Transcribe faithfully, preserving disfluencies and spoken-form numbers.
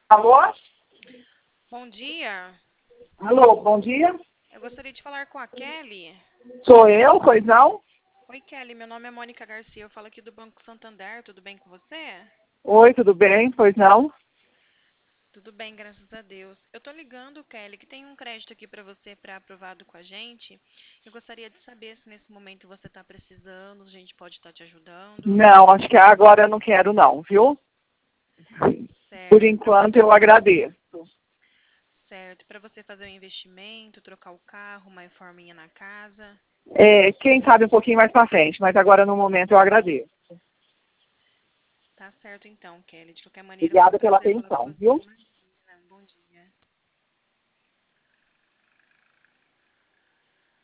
Alô? Bom dia. Alô, bom dia. Eu gostaria de falar com a Kelly. Sou eu, pois não? Oi, Kelly. Meu nome é Mônica Garcia. Eu falo aqui do Banco Santander. Tudo bem com você? Oi, tudo bem? Pois não? Tudo bem, graças a Deus. Eu tô ligando, Kelly, que tem um crédito aqui para você para aprovado com a gente. Eu gostaria de saber se nesse momento você está precisando, a gente pode estar te ajudando. Não, acho que agora eu não quero não, viu? Por Certo. Para enquanto eu agradeço. certo. Para você fazer um investimento, trocar o carro, uma reforminha na casa. É, quem sabe um pouquinho mais pra frente, mas agora no momento eu agradeço. Tá certo então, Kelly. De qualquer maneira, foi um Obrigada pela prazer falar com atenção, você, viu? viu?